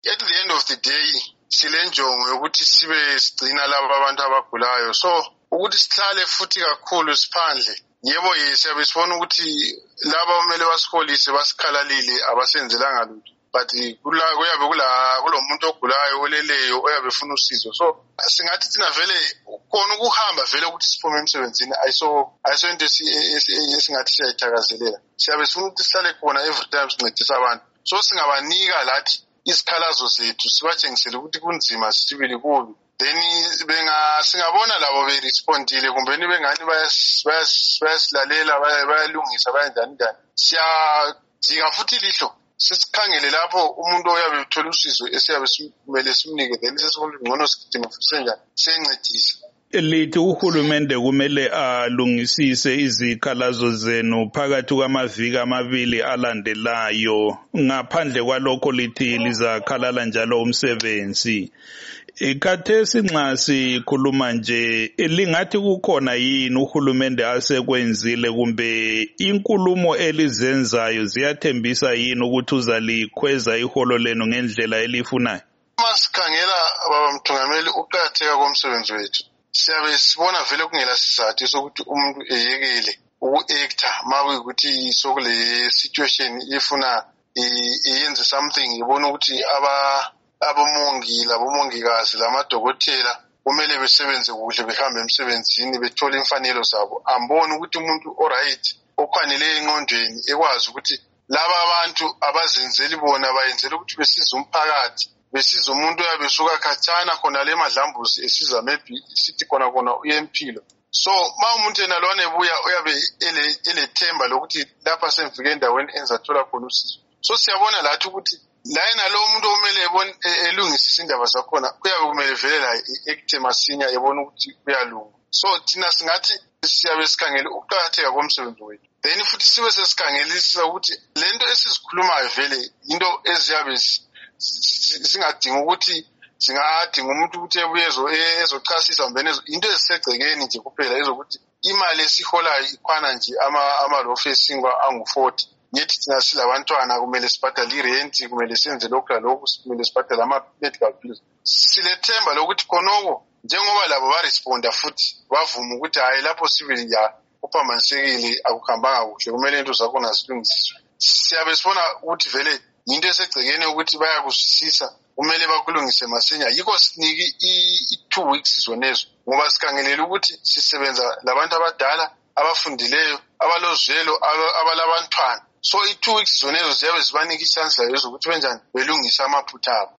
at the end of the day sile njongo yokuthi sibe sigcina laba abantu abagulayo, so ukuthi sihlale futhi kakhulu siphandle. Yebo siyabe sibona ukuthi laba kumele basiholise basikhalalile abasenzelanga lutho, but kuyabe kulomuntu ogulayo oleleyo oyabe efuna usizo. So singathi thina vele khona ukuhamba vele ukuthi siphume emsebenzini ayiso into esingathi siyayithakazelela. Siyabe sifuna ukuthi sihlale khona every time sincedisa abantu, so singabanika lathi isikhalazo zethu sibatshengisele ukuthi kunzima sibili kubi, then singabona labo berespondile kumbe bengani bayasilalela bayalungisa bayenjani njani, siyadinga futhi lihlo sisikhangele lapho umuntu oyabe ethola usizo esiyabe kumele simnike, then sesibona ngcono sigcine futhi senjani siyencedisa. Lithi uhulumende kumele alungisise izikhalazo zenu phakathi kwamaviki amabili alandelayo, ngaphandle kwalokho lithi lizakhalala njalo umsebenzi. Khathesi nxa sikhuluma nje, lingathi kukhona yini uhulumende asekwenzile kumbe inkulumo elizenzayo ziyathembisa yini ukuthi uzalikhweza iholo lenu ngendlela elifunayo? Masikhangela baba mthungameli ukuqakatheka komsebenzi wethu, siyabe sibona vele kungela sizathu sokuthi umuntu eyekele uku-actor makuyikuthi sokule situation ifuna iyenze something, ibona ukuthi abomongi labomongikazi lamadokotela kumele besebenze kuhle behambe emsebenzini bethole imfanelo zabo. Ambone ukuthi umuntu oright okwanele engqondweni ekwazi ukuthi laba abantu abazenzeli bona bayenzela ukuthi besize umphakathi, besize umuntu oyabe esuka khatshana khona le madlambuzi esiza maybe sithi khona uyempilo. So ma umuntu yena lona ebuya uyabe elethemba lokuthi lapha semfike endaweni enzathola khona usizo. So siyabona lathi ukuthi la yena lo muntu omele elungisisa indaba zakhona kuyabe kumele vele la ekuthe masinya ebona ukuthi kuyalunga. So thina singathi siyabe sikhangele ukuqakatheka komsebenzi wethu, then futhi sibe sesikhangelisisa ukuthi lento esizikhulumayo vele into eziyabe singadinga ukuthi singadinga umuntu ukuthi ebuye ezochasisa mbene into ezisegcekeni nje kuphela ezokuthi imali esiholayo ikhwana nje amalofu esingwa angu-40. Nyethi thina silabantwana kumele sibhadale irent, kumele senze lokhu lalokhu, kumele sibhadale ama-medical bills. Silethemba lokuthi khonoko njengoba labo baresponda futhi bavuma ukuthi hayi lapho sibili kuphambanisekile akuhambanga kuhle kumele into zakhona zilungisiswe, siyabe sibona ukuthi vele into esegcekeni ukuthi bayakusisisa kumele bakulungise masinya. Yikho sinike i-2 weeks zonezo ngoba sikhangelela ukuthi sisebenza labantu abadala abafundileyo abalozwelo abalabantwana. So i-2 weeks zonezo ziyabe zibanika i-chance layo zokuthi benjani belungisa amaphutha abo.